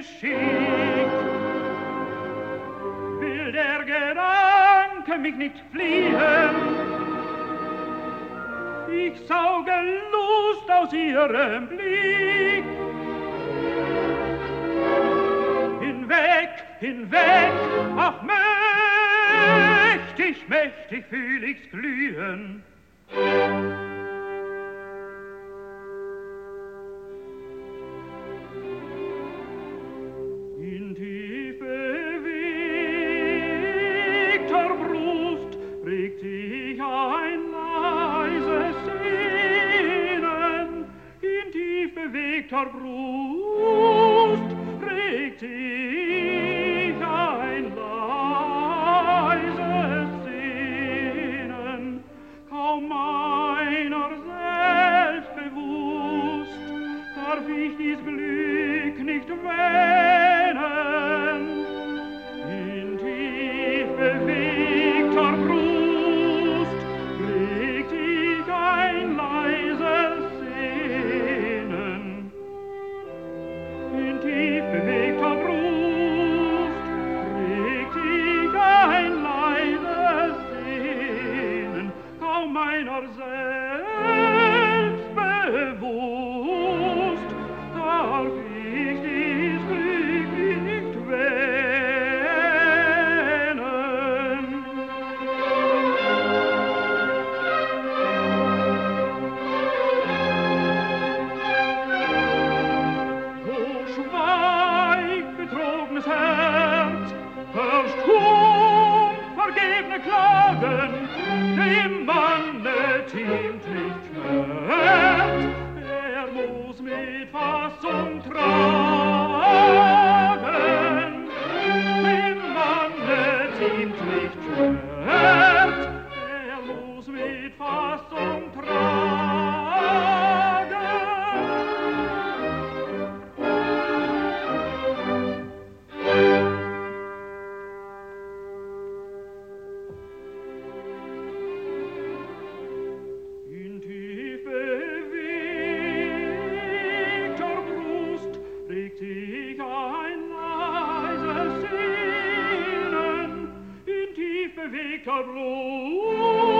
Geschick. Will der Gedanke mich nicht fliehen, ich sauge Lust aus ihrem Blick. Hinweg, hinweg, ach mächtig, mächtig fühl ich's glühen. In tief bewegter Brust regt sich ein leises Sehnen. In tief bewegter Brust regt sich ein leises Sehnen. Kaum meiner selbst bewusst, darf ich dies Glück nicht wähnen. In tief bewegter Brust regt sich ein leises Sehnen. In tief bewegter Brust regt sich ein leises Sehnen. Kaum meiner selbst bewusst, darf ich dies Glück nicht wähnen. So schweigt betrogenes Herz, verstummt vergebene Klagen, dem Manne ziemt nicht Schmerz. Er muss mit Fassung tragen, dem Manne ziemt nicht Schmerz. Er muss mit Fassung tragen. In tief bewegter Brust regt sich ein leises Sehnen. In tief bewegter Brust